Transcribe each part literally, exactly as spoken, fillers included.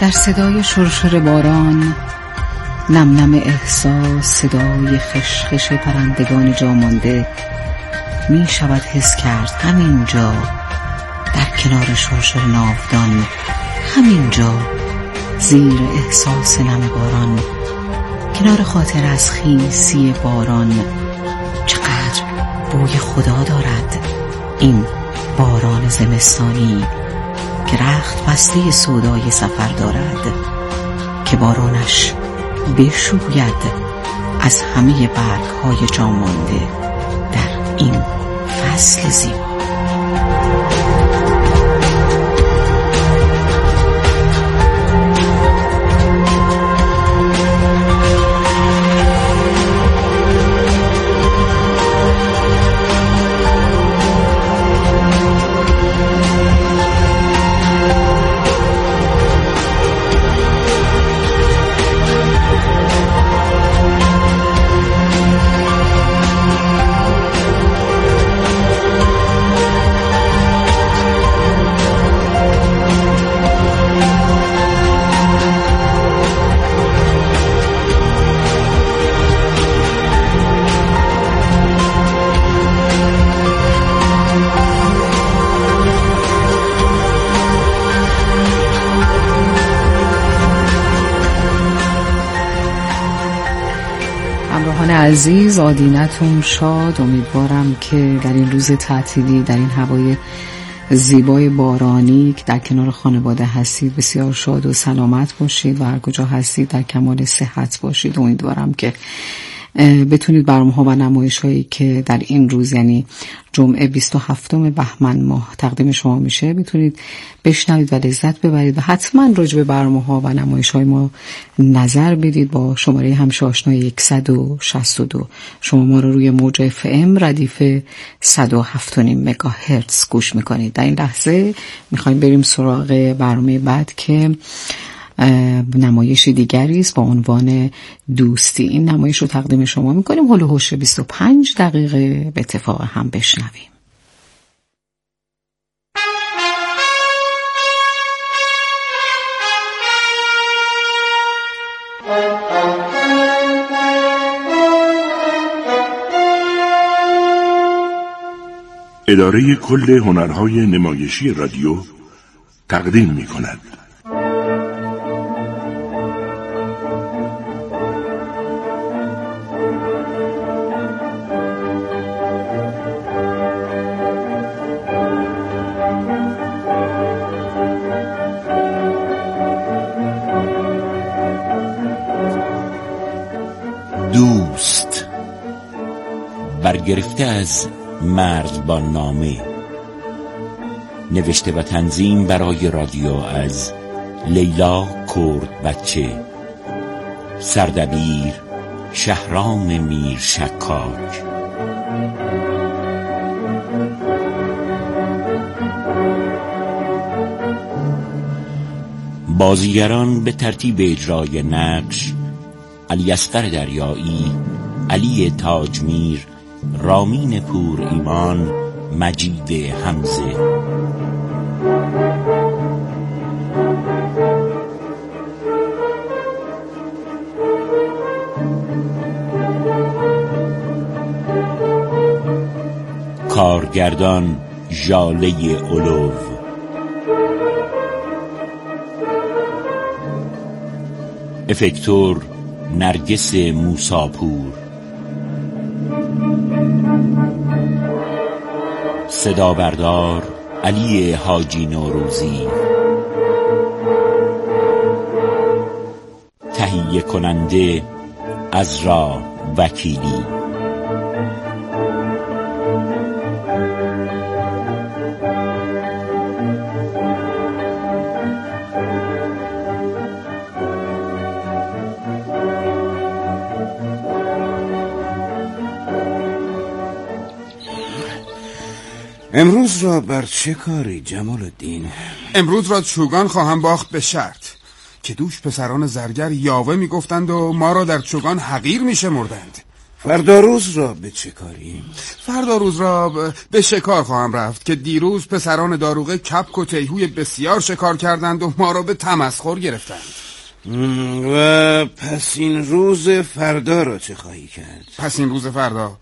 در صدای شرشر باران، نم نم احساس، صدای خشخش پرندگان جا مانده می شود حس کرد همینجا در کنار شرشر ناودان، همینجا زیر احساس نم باران، کنار خاطر از خیسی باران. چقدر بوی خدا دارد این باران زمستانی که رخت بسته سودای سفر دارد، که بارانش بشوید از همه برگ‌های جا مانده در این فصل زیبا. عزیز، آدینتون شاد. امیدوارم که در این روز تعطیلی، در این هوای زیبای بارانی که در کنار خانواده هستید، بسیار شاد و سلامت باشید و هر کجا هستید در کمال صحت باشید. امیدوارم که بتونید برنامه‌ها و نمایش‌هایی که در این روز، یعنی جمعه بیست و هفتم بهمن ماه تقدیم شما میشه، بتونید بشنوید و لذت ببرید و حتما راجع به برنامه‌ها و نمایش‌های ما نظر بدید. با شماره همیشه آشنای صد و شصت و دو شما ما رو روی موج اف ام ردیف صد و هفت و نیم مگاهرتز گوش میکنید. در این لحظه میخوایم بریم سراغ برنامه بعد که نمایش دیگری است با عنوان دوستی. این نمایش رو تقدیم شما میکنیم. هول و هوش بیست و پنج دقیقه به اتفاق هم بشنویم. اداره کل هنرهای نمایشی رادیو تقدیم میکند. دوست، برگرفته از مرزبان نامه، نوشته و تنظیم برای رادیو از لیلا کرد بچه، سردبیر شهرام میر شکاک. بازیگران به ترتیب اجرای نقش: علی اصغر دریایی، علی تاجمیر، رامین پور ایمان، مجید حمزه. کارگردان ژاله اولو، افکتور نرگس موساپور، صدا بردار علی حاجی نوروزی، تهیه کننده عزرا وکیلی. امروز را بر چه کاری جمال الدین؟ امروز را چوگان خواهم باخت، به شرط که دوش پسران زرگر یاوه میگفتند و ما را در چوگان حقیر میشمردند. فردا روز را به چه کاری؟ فردا روز را به شکار خواهم رفت که دیروز پسران داروغه کپک و تیهوی بسیار شکار کردند و ما را به تمسخر گرفتند. و پس این روز فردا را چه خواهی کرد؟ پس این روز فردا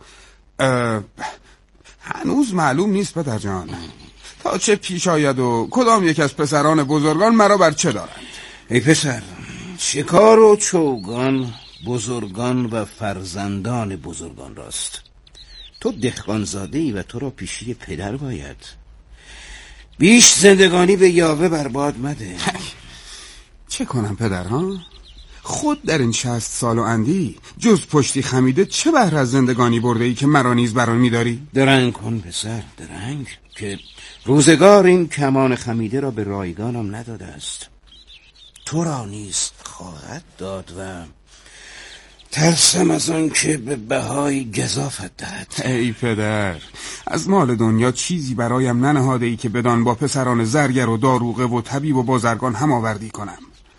هنوز معلوم نیست پدر جان، تا چه پیش آید و کدام یک از پسران بزرگان مرا بر چه دارند. ای پسر، شکار و چوگان بزرگان و فرزندان بزرگان راست. تو دهقانزاده ای و تو را پیشی پدر باید. بیش زندگانی به یاوه برباد مده. چه کنم پدر ها؟ خود در این شصت سال و اندی جز پشتی خمیده چه بهره از زندگانی برده ای که مرا نیز بران می‌داری؟ درنگ کن پسر، درنگ، که روزگار این کمان خمیده را به رایگانم نداده است. تو را نیز خواهد داد و ترسم از آن که به بهای گزافت دهد. ای پدر، از مال دنیا چیزی برایم ننهاده ای که بدان با پسران زرگر و داروغه و طبیب و بازرگان هم آوردی کنم.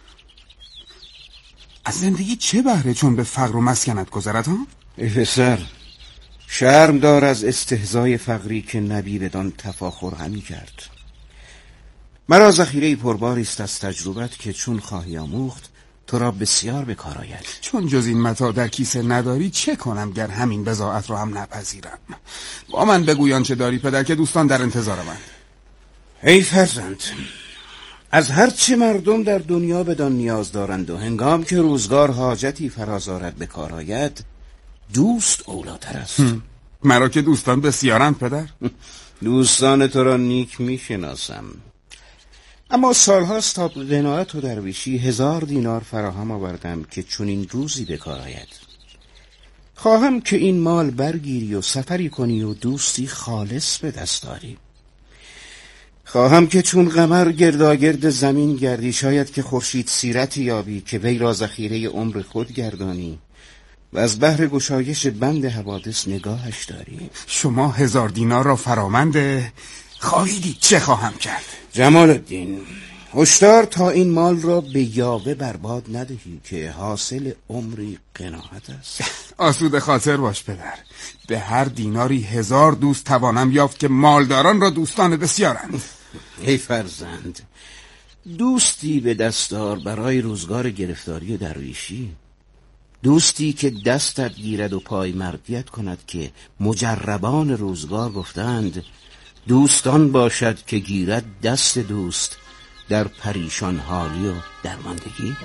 از زندگی چه بهره چون به فقر و مسکنت گذرد ها؟ ای پسر، شرم دار از استهزای فقری که نبی بدان تفاخر همی کرد. مرا ذخیره پرباری است از تجربت که چون خواهی آموخت تو را بسیار به کار آید. چون جز این متاع در کیسه نداری چه کنم گر همین بضاعت را هم نپذیرم؟ با من بگویان چه داری پدر که دوستان در انتظار من. ای فرزند، از هرچه مردم در دنیا بدان نیاز دارند و هنگام که روزگار حاجتی فراز آرد به کار آید، دوست اولاتر است. مرا که دوستان بسیارند پدر. دوستان تو را نیک میشناسم، اما سالهاست تا قناعت و درویشی هزار دینار فراهم آوردم که چون این روزی به کار آید. خواهم که این مال برگیری و سفری کنی و دوستی خالص به دست داری. خواهم که چون قمر گرداگرد زمین گردی، شاید که خورشید سیرتی یابی که وی را ذخیره عمر خود گردانی و از بحر گشایش بند حوادث نگاهش داری. شما هزار دینار را فرامنده خواهیدی چه خواهم کرد؟ جمال الدین، هشدار تا این مال را به یاوه برباد ندهی که حاصل عمری قناعت است. آسوده خاطر باش پدر، به هر دیناری هزار دوست توانم یافت که مالداران را دوستان بسیارند. ای فرزند، دوستی به دستار برای روزگار گرفتاری و درویشی، دوستی که دستت گیرد و پای مردیت کند که مجربان روزگار گفتند دوستان باشد که گیرد دست دوست در پریشان حالی و درماندگی.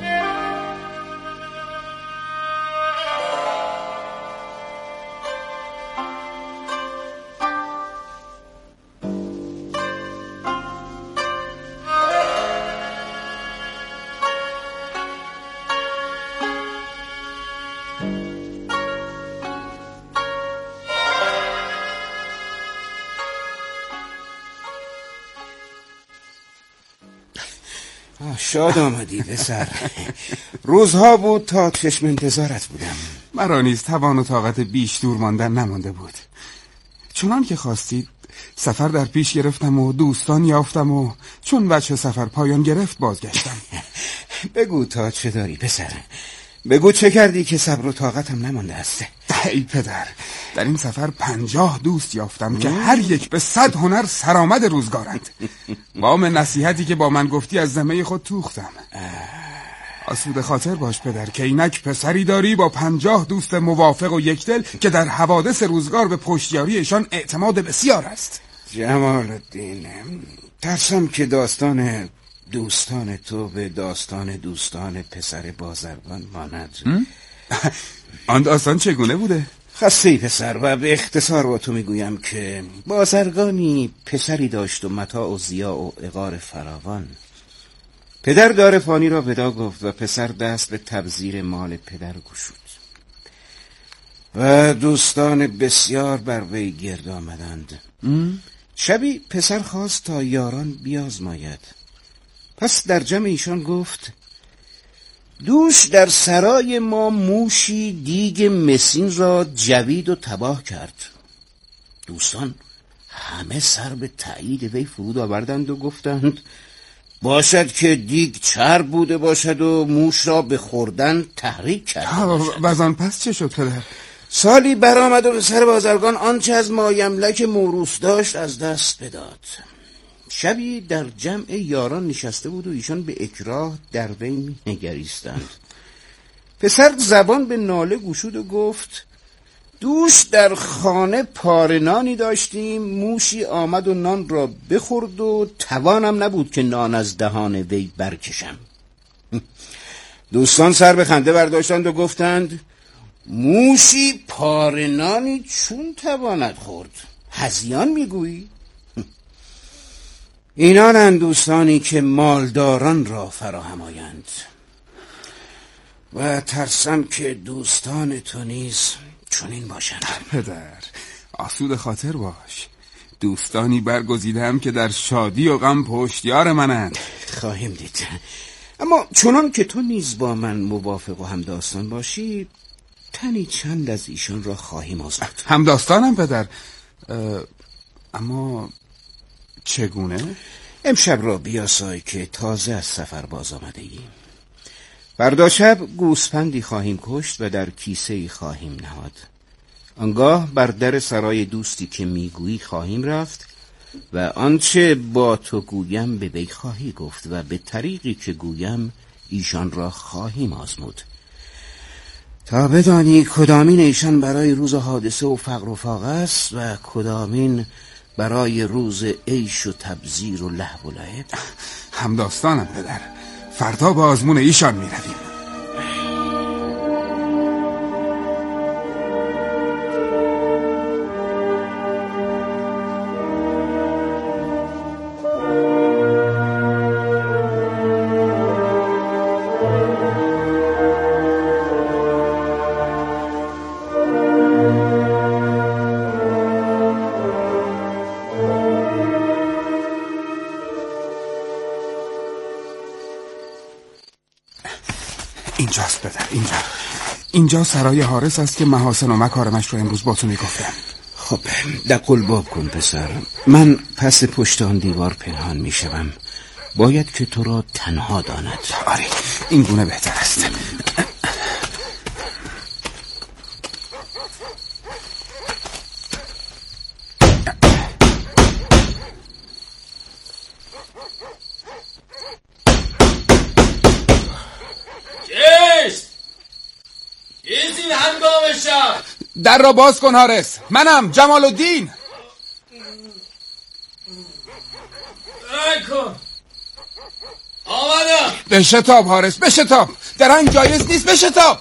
شاد آمدی پسر. روزها بود تا چشم انتظارت بودم. مرا نیز توان و طاقت بیش دور ماندن نمانده بود. چنان که خواستید سفر در پیش گرفتم و دوستان یافتم و چون وجه سفر پایان گرفت بازگشتم. بگو تا چه داری پسر، بگو چه کردی که صبر و طاقتم نمانده است. ای پدر، در این سفر پنجاه دوست یافتم که هر یک به صد هنر سرآمد روزگارند. وام نصیحتی که با من گفتی از ذمه خود توختم. آسوده خاطر باش پدر که اینک پسری داری با پنجاه دوست موافق و یکدل که در حوادث روزگار به پشتیاریشان اعتماد بسیار است. جمال الدین، ترسم که داستان دوستان تو به داستان دوستان پسر بازرگان ماند. آن داستان چگونه بوده؟ خسته پسر، و به اختصار با تو میگویم که بازرگانی پسری داشت و متاع و ضیاع و عقار فراوان. پدر دار فانی را ودا گفت و پسر دست به تبذیر مال پدر گشود و دوستان بسیار بر وی گرد آمدند. شبی پسر خواست تا یاران بیازماید. پس در جمع ایشان گفت دوش در سرای ما موشی دیگ مسین را جوید و تباه کرد. دوستان همه سر به تأیید وی فرود آوردند و گفتند باشد که دیگ چرب بوده باشد و موش را به خوردن تحریک کرد. و از آن پس چه شد پدر؟ سالی برآمد و پسر بازرگان آنچه از مایملک موروث داشت از دست بداد. شبی در جمع یاران نشسته بود و ایشان به اکراه در وی نگریستند. پسر زبان به ناله گشود و گفت دوش در خانه پارنانی داشتیم، موشی آمد و نان را بخورد و توانم نبود که نان از دهان وی برکشم. دوستان سر به خنده برداشتند و گفتند موشی پارنانی چون تواند خورد؟ هذیان میگویی؟ اینانند دوستانی که مالداران را فراهم آیند و ترسم که دوستان تو نیز چنین باشند. پدر آسود خاطر باش، دوستانی برگزیدم که در شادی و غم پشتیار منند. خواهیم دید. اما چنان که تو نیز با من موافق و همداستان باشی، تنی چند از ایشان را خواهیم آزمود. همداستانم پدر، اما چگونه؟ امشب را بیاسای که تازه از سفر باز آمده ایم. فردا شب گوسپندی خواهیم کشت و در کیسه‌ای خواهیم نهاد. آنگاه بر در سرای دوستی که میگویی خواهیم رفت و آنچه با تو گویم به وی خواهی گفت و به طریقی که گویم ایشان را خواهیم آزمود تا بدانی کدامین ایشان برای روز حادثه و فقر و فاقه است و کدامین برای روز عیش و تبذیر و لهو و لعب. همداستانم پدر، فردا با آزمون ایشان می رویم. اینجاست پدر، اینجا اینجا سرای حارس است که محاسن و مکارمش رو امروز با تو میگفتم. خب دقل باب کن پسر، من پس پشت آن دیوار پنهان میشوم. باید که تو را تنها داند. آره این گونه بهتر است. در را باز کن حارس، منم جمال الدین. کن آمدم. بشتاب حارس، بشتاب، درنگ جایز نیست، بشتاب.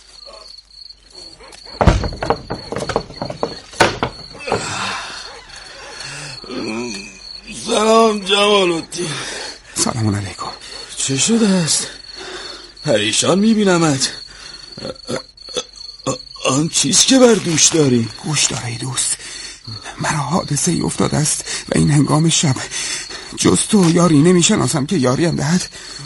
سلام جمال الدین. سلام علیکم. چه شده است؟ پریشان میبینمت. آن چیز که بر دوش داری؟ گوش داری دوست، مرا حادثه ای افتاده است و این هنگام شب جز تو یاری نمیشناسم که یاریم دهد.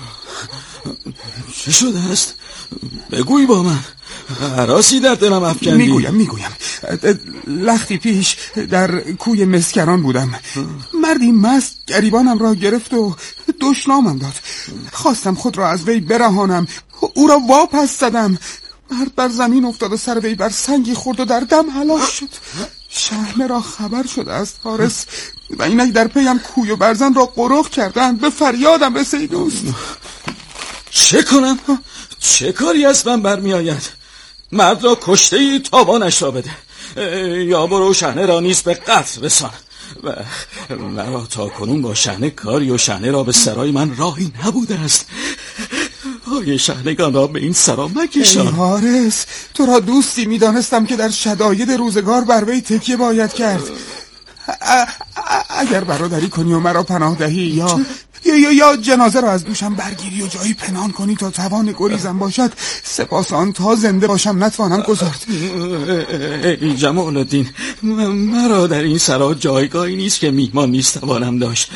چه شده است؟ بگوی با من، هراسی در دلم افکندی. میگویم میگویم لختی پیش در کوی مسکران بودم. مردی مست گریبانم را گرفت و دشنامم داد. خواستم خود را از وی برهانم، او را واپس زدم. مرد بر زمین افتاد و سر وی بر سنگی خورد و در دم هلاک شد. شهنه را خبر شده است حارس و اینک در پیم کوی و برزن را قرق کردند. به فریادم رسی دوست. چه کنم؟ چه کاری از من برمی آید؟ مرد را کشته ای، تاوانش را بده، یا برو شهنه را نیز به قتل رسان. و مرا تا کنون با شهنه کاری و شهنه را به سرای من راهی نبوده است. پای شهنگان را به این سرا مکشان. ای حارس، تو را دوستی می دانستم که در شداید روزگار بر وی تکیه باید کرد. ا- ا- اگر برادری کنی و مرا پناه دهی یا یا, یا, یا جنازه را از دوشم برگیری و جایی پنهان کنی تا توان گریزم باشد، سپاس آن تا زنده باشم نتوانم گذارد. ای جمال الدین، مرا در این سرا جایگاهی نیست که میهمان نیست توانم داشت.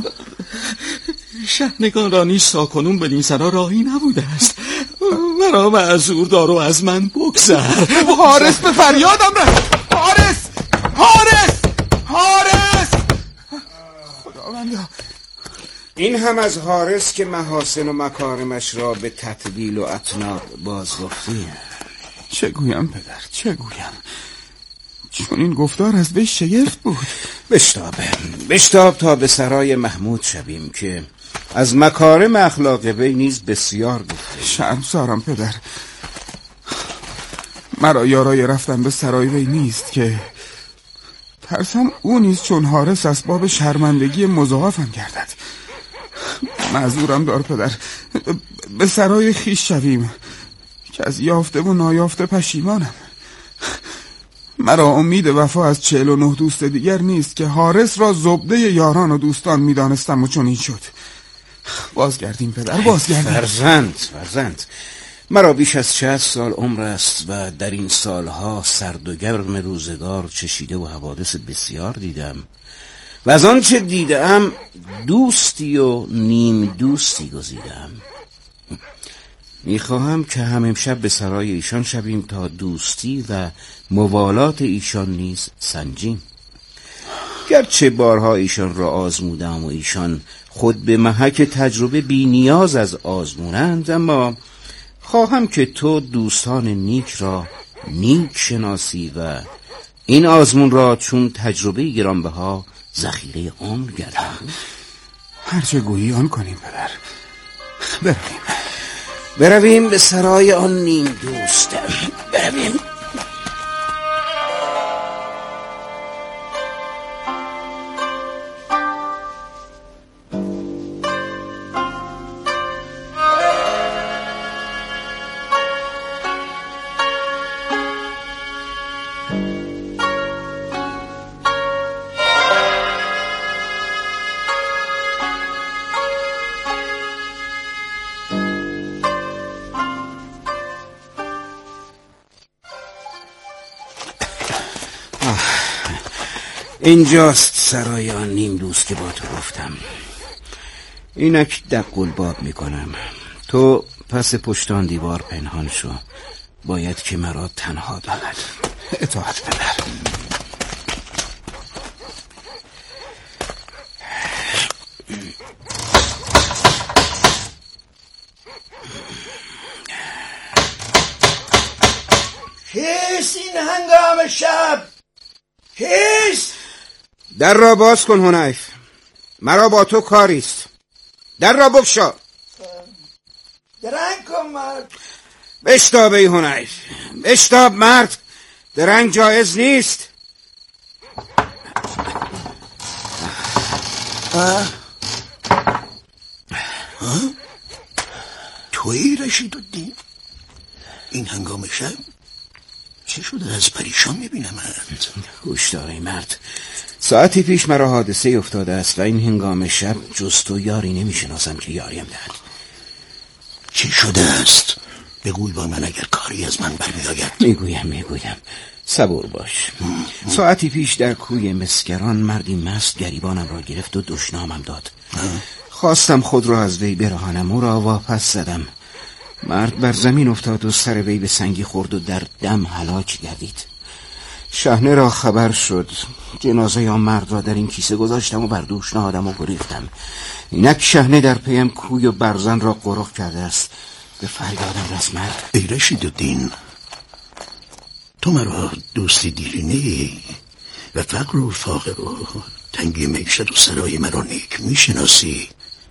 شهنگان را نیست تا کنون بدین سرا راهی نبوده است. مرا معذور دار و از من بگذر. حارس به فریادم رفت. حارس حارس حارس خداوندا. این هم از حارس که محاسن و مکارمش را به تطویل و اطناب باز گفتیم. چه گویم پدر، چه گویم؟ چون این گفتار از وی شگفت بود. بشتاب بشتاب تا به سرای محمود شویم که از مکارم اخلاق وی نیز بسیار گفته. شرمسارم پدر، مرا یارای رفتن به سرای وی نیست که ترسم او نیز چون حارس اسباب شرمندگی مضاعفم گردد. معذورم دار پدر، به سرای خیش شویم که از یافته و نایافته پشیمانم. مرا امید وفا از چهل و نه دوست دیگر نیست که حارس را زبده یاران و دوستان میدانستم و چون این شد. بازگردیم پدر، بازگردیم. فرزند فرزند مرا بیش از شصت سال عمر است و در این سالها سرد و گرم روزگار چشیده و حوادث بسیار دیدم و از آنچه دیدم دوستی و نیم دوستی گزیدم. میخواهم که هم امشب به سرای ایشان شویم تا دوستی و موالات ایشان نیز سنجیم. گرچه بارها ایشان را آزمودم و ایشان خود به محک تجربه بی نیاز از آزمونند، اما خواهم که تو دوستان نیک را نیک شناسی و این آزمون را چون تجربه گرانبها ذخیره عمر گردان. هرچه گویی آن کنیم پدر. برویم برویم به سرای آن نیم دوست. برویم. اینجاست سرای آن نیم دوست که با تو گفتم. اینک دق الباب میکنم. تو پس پشتان دیوار پنهان شو. باید که مرا تنها دارد. اطاعت پدر. کیست این هنگام شب؟ کیست؟ در را باز کن حنیف، مرا با تو کاریست. در را بگشا. درنگ کن مرد. بشتاب ای حنیف، بشتاب مرد. درنگ جایز نیست. آه؟ آه؟ تویی رشید الدین؟ این هنگام شب چه شده؟ از پریشان میبینم. گوش دار ای مرد، ساعتی پیش مرا حادثه افتاده است و این هنگام شب جز تو یاری نمیشناسم که یاریم دهد. چه شده است؟ بگوی با من اگر کاری از من برمی آید. میگویم میگویم صبور باش. ساعتی پیش در کوی مسگران مردی مست گریبانم را گرفت و دشنامم داد. خواستم خود را از وی برهانم، او را واپس زدم. مرد بر زمین افتاد و سر وی به سنگی خورد و در دم هلاک گردید. شحنه را خبر شد. جنازه آن مرد را در این کیسه گذاشتم و بر دوش نهادم و گریختم. اینک شحنه در پیم کوی و برزن را قرق کرده است. به فریادم رس مرد. ای رشید الدین، تو مرا دوستی دیرینه و فقر و فاقر و تنگی معیشت و سرای مرا نیک میشناسی.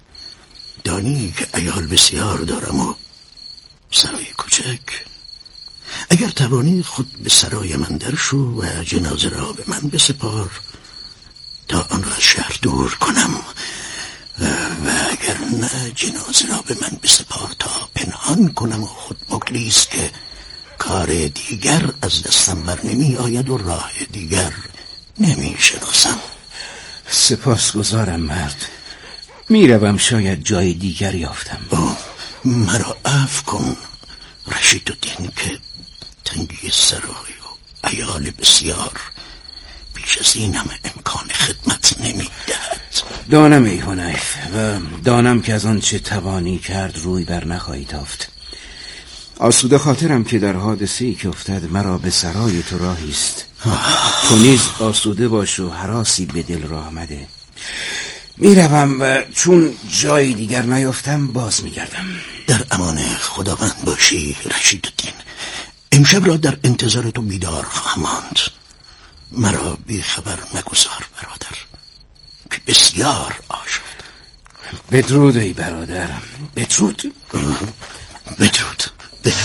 دانی که عیال بسیار دارم و سرای کوچک. اگر توانی خود به سرای من در شو و جنازه را به من بسپار تا آن را از شهر دور کنم و, و اگر نه جنازه را به من بسپار تا پنهان کنم و خود بگریز که کار دیگر از دستم بر نمی آید و راه دیگر نمی شناسم. سپاسگزارم مرد، میروم، شاید جای دیگر یافتم. اوه، مرا عفو کن رشید الدین که تنگی سرای و عیال بسیار بیش از این همه امکان خدمت نمی دهد. دانم ای حنیف و دانم که از آن چه توانی کرد روی بر نخواهی تافت. آسوده خاطرم که در حادثه‌ای که افتاد مرا به سرای تو راهیست. تو نیز آسوده باش و هراسی به دل راه مده. میروم و چون جای دیگر نیافتم باز میگردم. در امان خداوند باشی رشید الدین. امشب را در انتظار تو بیدار خواهم ماند. مرا بی خبر مگذار برادر که بسیار آشفتم. بدرود ای برادر، بدرود. بدرود بدرود.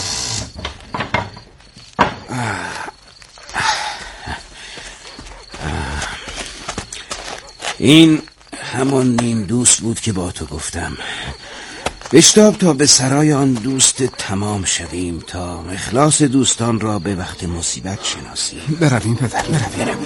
این همان نیم دوست بود که با تو گفتم. بشتاب تا به سرای آن دوست تمام شویم، تا اخلاص دوستان را به وقت مصیبت شناسیم. برویم پدر، برویم.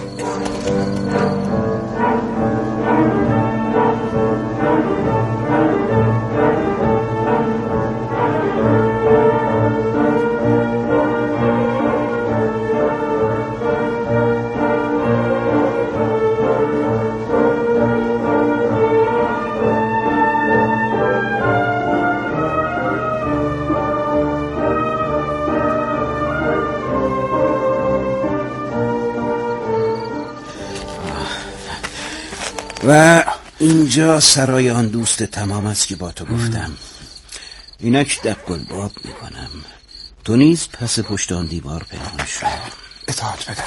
و اینجا سرای آن دوست تمام است که با تو گفتم. اینک دبگل باب میکنم، تو نیز پس پشت آن دیوار پنهان شو. اطاعت پدر.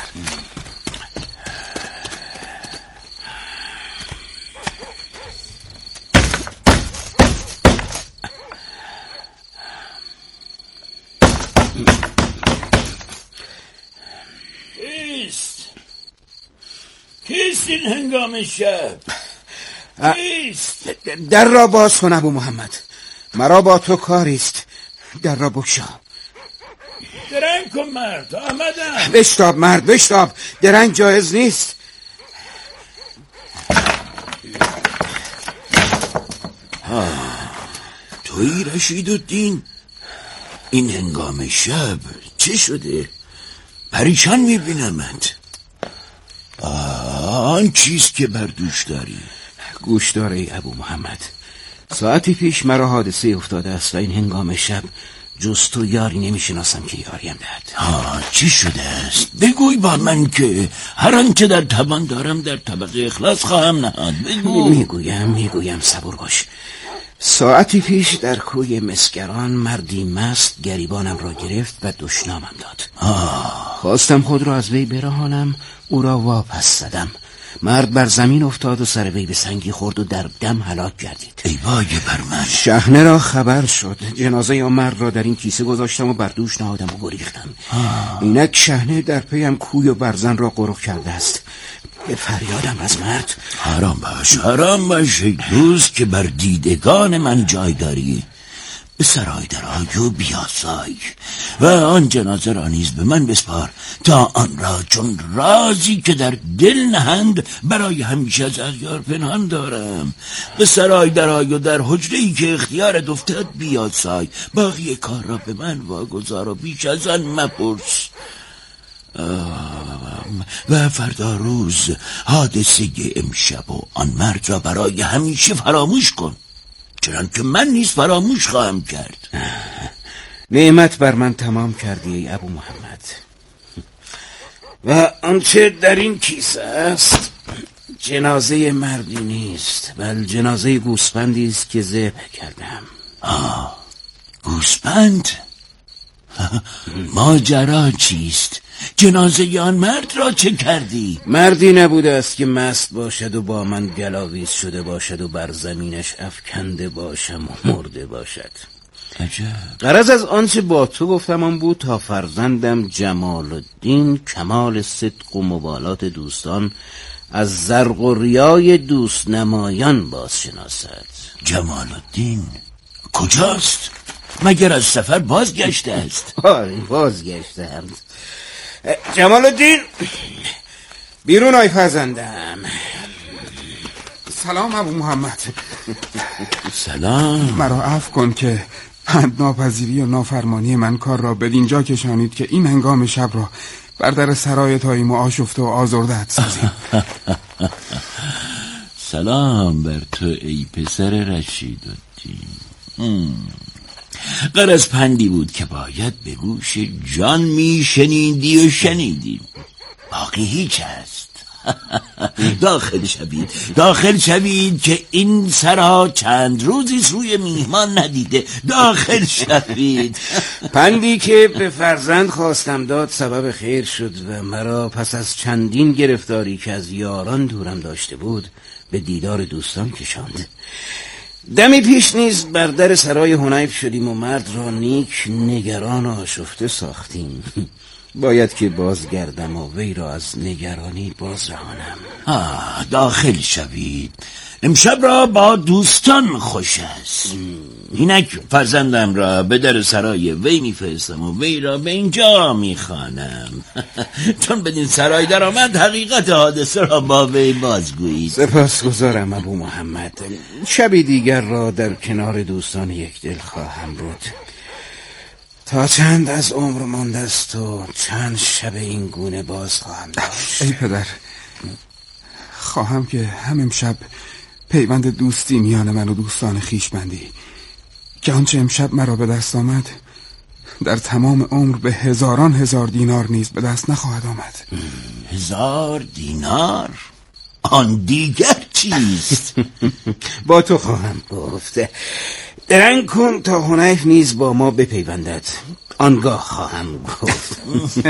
کیست؟ کیست این هنگام شب؟ کیست؟ در را باز کن ابو محمد، مرا با تو کاریست. در را بگشا. درنگ کن مرد، آمدم. بشتاب مرد، بشتاب، درنگ جایز نیست. تویی رشیدالدین؟ این هنگام شب چه شده؟ پریشان میبینمت. آن چیز که بر دوش داری. گوش دار ای ابو محمد، ساعتی پیش مرا حادثه افتاده است و این هنگام شب جز تو یاری نمیشناسم که یاریم دهد. ها، چی شده است؟ بگوی با من که هر آنچه در توان دارم در طبق اخلاص خواهم نهاد. بگو. میگویم میگویم صبور باش. ساعتی پیش در کوی مسگران مردی مست گریبانم را گرفت و دشنامم داد. آه. خواستم خود را از وی برهانم، او را واپس زدم. مرد بر زمین افتاد و سر وی به سنگی خورد و در دم هلاک گردید. ای وای بر من. شحنه را خبر شد. جنازه آن مرد را در این کیسه گذاشتم و بر دوش نهادم و گریختم. اینک شحنه در پیم کوی و برزن را قرق کرده است. به فریادم از مرد. حرام باش، حرام باش ای دوست که بر دیدگان من جای داری. به سرای درآی و بیاسای و آن جنازه را نیز به من بسپار تا آن را چون رازی که در دل نهند برای همیشه از اغیار پنهان دارم. به سرای درآی و در حجره‌ای که اختیارت افتاد بیاسای. باقی کار را به من واگذار و بیش از آن مپرس. و فردا روز حادثه امشب و آن مرد را برای همیشه فراموش کن، چنان که من نیز فراموش خواهم کرد. نعمت بر من تمام کردی ای ابو محمد. و آنچه در این کیسه است جنازه مردی نیست، بل جنازه گوسفندی است که ذبح کردم. آه، گوسفند؟ ماجرا چیست؟ جنازه آن مرد را چه کردی؟ مردی نبوده است که مست باشد و با من گلاویز شده باشد و بر زمینش افکنده باشم و مرده باشد. عجب. غرض از آنچه با تو گفتم آن بود تا فرزندم جمال الدین کمال صدق و مبالات دوستان از زرق و ریای دوست نمایان باز شناسد. جمال الدین کجاست؟ مگر از سفر بازگشته است؟ آره بازگشتند. جمال الدین بیرون آی فرزندم. سلام ابو محمد. سلام. مرا عفو کن که پند ناپذیری و نافرمانی من کار را بدینجا کشانید که این هنگام شب را بر در سرای تاییم و آشفته و آزرده‌ات سازیم. سلام بر تو ای پسر رشیدالدین. غرض پندی بود که باید به گوش جان می شنیدی و شنیدی. باقی هیچ است. داخل شوید داخل شوید که این سرا چند روزی روی میهمان ندیده. داخل شوید. پندی که به فرزند خواستم داد سبب خیر شد و مرا پس از چندین گرفتاری که از یاران دورم داشته بود به دیدار دوستان کشاند. دمی پیش نیز بر در سرای حنیف شدیم و مرد را نیک نگران و آشفته ساختیم. باید که بازگردم و وی را از نگرانی باز رهانم. آه داخل شوید. امشب را با دوستان خوش است. اینک فرزندم را به در سرای وی میفرستم و وی را به اینجا میخوانم. چون بدین سرای در آمد حقیقت حادثه را با وی بازگویید. سپاسگزارم ابو محمد. شبی دیگر را در کنار دوستان یک دل خواهم بود. تا چند از عمر مانده است و چند شب این گونه باز خواهم داشت. ای پدر، خواهم که هم امشب پیوند دوستی میان من و دوستان خیش بندی که آنچه امشب مرا به دست آمد در تمام عمر به هزاران هزار دینار نیز به دست نخواهد آمد. هزار دینار؟ آن دیگر چیست؟ با تو خواهم گفت. درنگ کن تا حنیف نیز با ما بپیوندد، آنگاه خواهم گفت.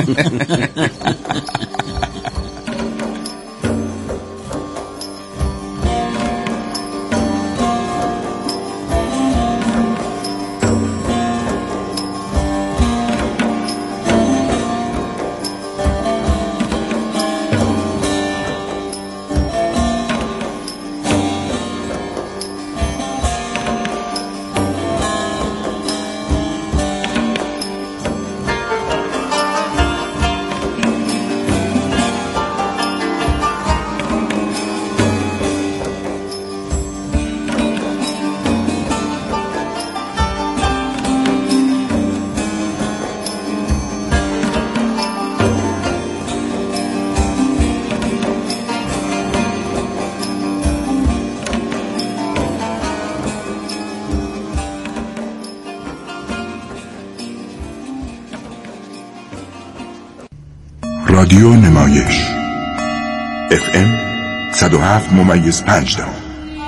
رادیو نمایش اف ام صد و هفت ممیز پنج دهم.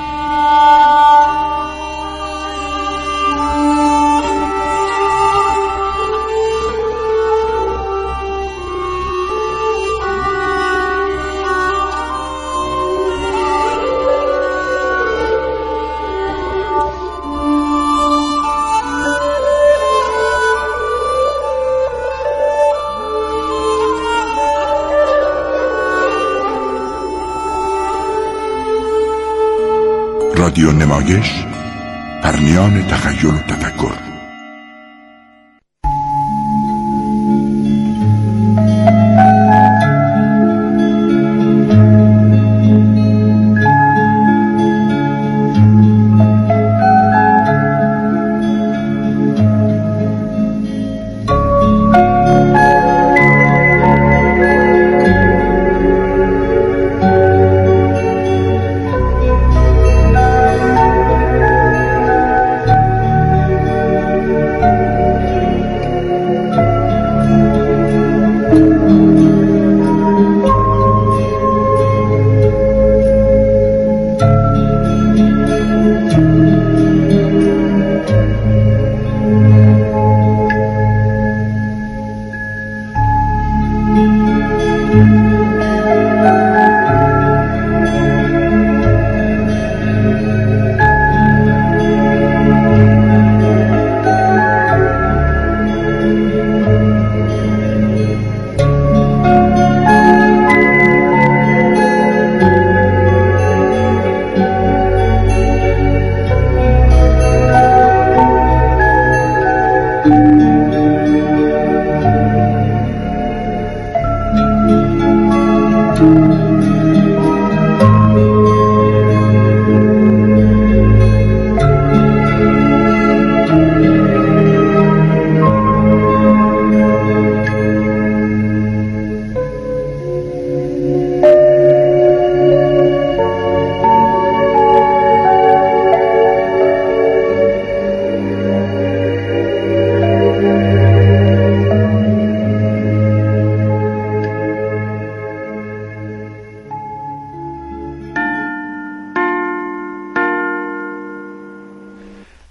رادیو نمایش، پرنیان تخیل و تفکر.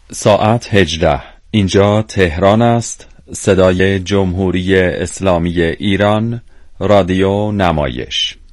ساعت هجده. اینجا تهران است. صدای جمهوری اسلامی ایران، رادیو نمایش.